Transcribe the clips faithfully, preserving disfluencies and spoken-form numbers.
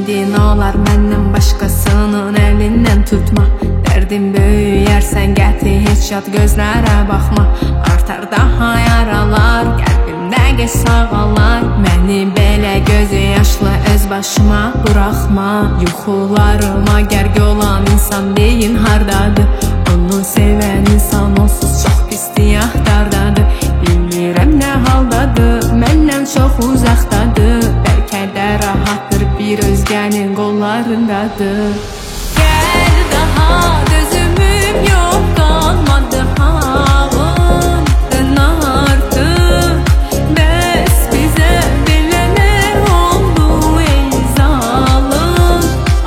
Ümidin olar məndən başqasının əlindən tutma. Dərdim böyüyərsən qəti heç yad gözlərə baxma. Artar daha yaralar, qəlbimdə gəz sağalar. Məni belə gözü yaşlı öz başıma buraxma. Yuxularıma gərg olan insan deyin hardadır? Onu sevən insan onsuz çox pisdir yaxdardadır. Bilmirəm nə haldadır, məndən çox uzaqdadır. Bəlkə də rahatdır, bir özgənin qollarındadır. Gəl daha dözümüm yox qalmadı havamdan artıq. Bəs bizə belə nə oldu ey zalım?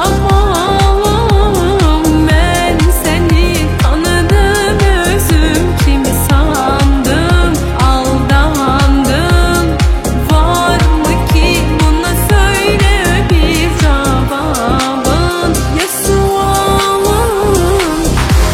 Aman mən səni tanıdım, özüm kimi sandım, aldandım. Varmı ki buna söyle bir cavabın? Ya sualım?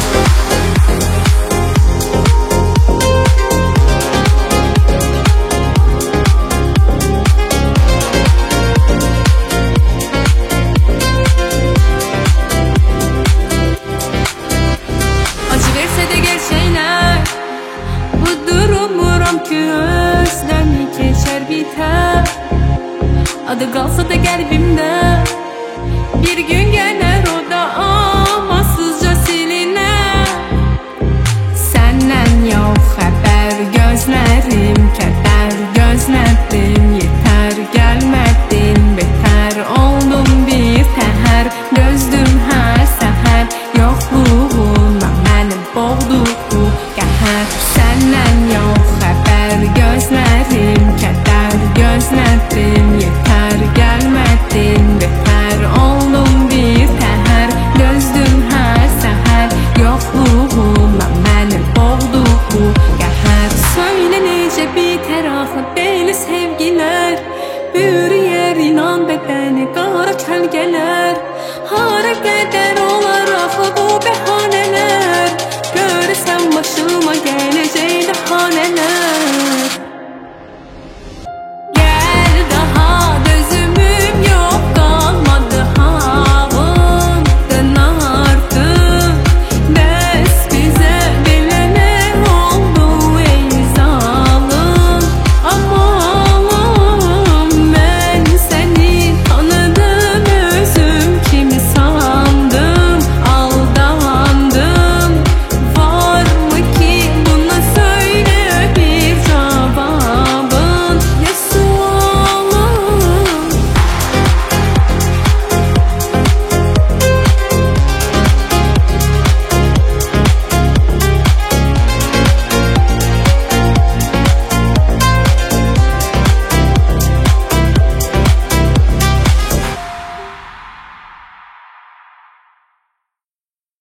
Acı versə də gerçəklər, bu durumuram ki özdən keçər bitər. Adı qalsa da qəlbimdə, bir gün gələr o da amansızca silinər. Səndən yox xəbər gözlərim, kədər gözlədim, yetər gəlmədin, betər oldum bir təhər. Dözdüm hər səhər, yoxluğuna məni boğdu bu qəhər. Səndən yox xəbər gözlərim, kədər gözlədim, yetər gəlmədin, betər oldum bir təhər. Dözdüm hər səhər, yoxluğuna məni boğdu bu qəhər. Söylə necə bitər axı belə sevgilər, bürüyər inan bədəni qara kölgələr.